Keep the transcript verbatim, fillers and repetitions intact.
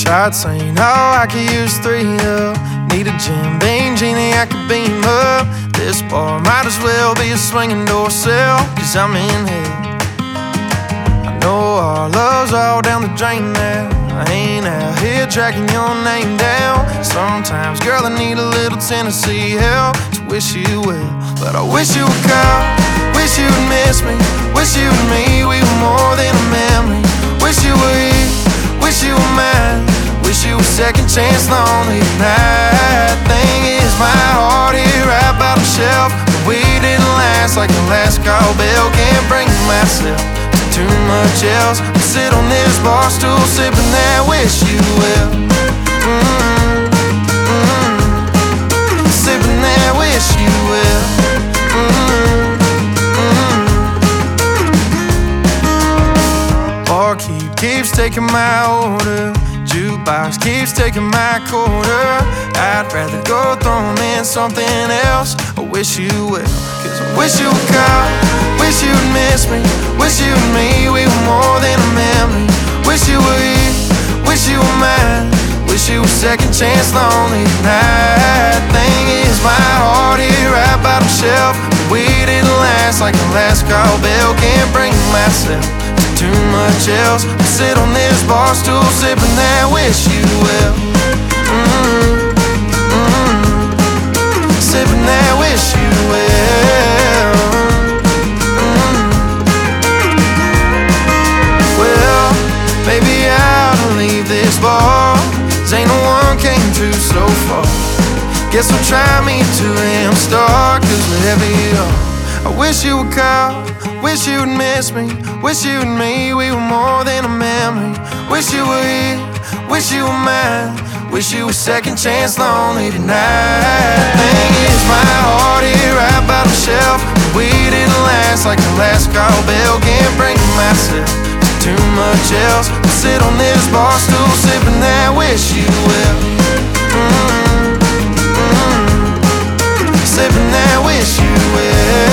Shots ain't all I could use three of. Need a Jim Beam genie I could beam up. This bar might as well be a swinging door sill, cause I'm in hell. I know our love's all down the drain now. I ain't out here tracking your name down. Sometimes, girl, I need a little Tennessee help to wish you well. But I wish you would call, wish you would miss me. Wish you and me, we were more than a memory. Wish you were here, wish you were mine. Wish you were second chance lonely tonight. Thing is, my heart here right by the shelf. But we didn't last like the last call bell. Can't bring myself to too much else. I sit on this bar stool sipping that wish you well. Mm-hmm. Mm-hmm. Sipping that wish you well. Mm-hmm. Mm-hmm. Barkeep keeps taking my order. Jukebox keeps taking my quarter. I'd rather go throw 'em in something else. I wish you well, cause I wish you would call, wish you would miss me. Wish you and me, we were more than a memory. Wish you were here, wish you were mine. Wish you were second chance lonely tonight. Thing is, my heart here right by the shelf. We didn't last like the last call bell. Can't bring myself too much else. I sit on this bar stool sipping that wish you well. Mm-hmm. Mm-hmm. Sipping that wish you well. Mm-hmm. Well, maybe I'll leave this bar, 'cause ain't no one came through so far. Guess I'll try me to am star, 'cause wherever you are, I wish you would call, wish you would miss me. Wish you and me, we were more than a memory. Wish you were here, wish you were mine. Wish you were second chance lonely tonight. Thing is, my heart here right by the shelf. We didn't last like the last call bell. Can't bring myself to too much else. I sit on this bar stool sipping that wish you well. Mm-hmm. Mm-hmm. Sipping that wish you well.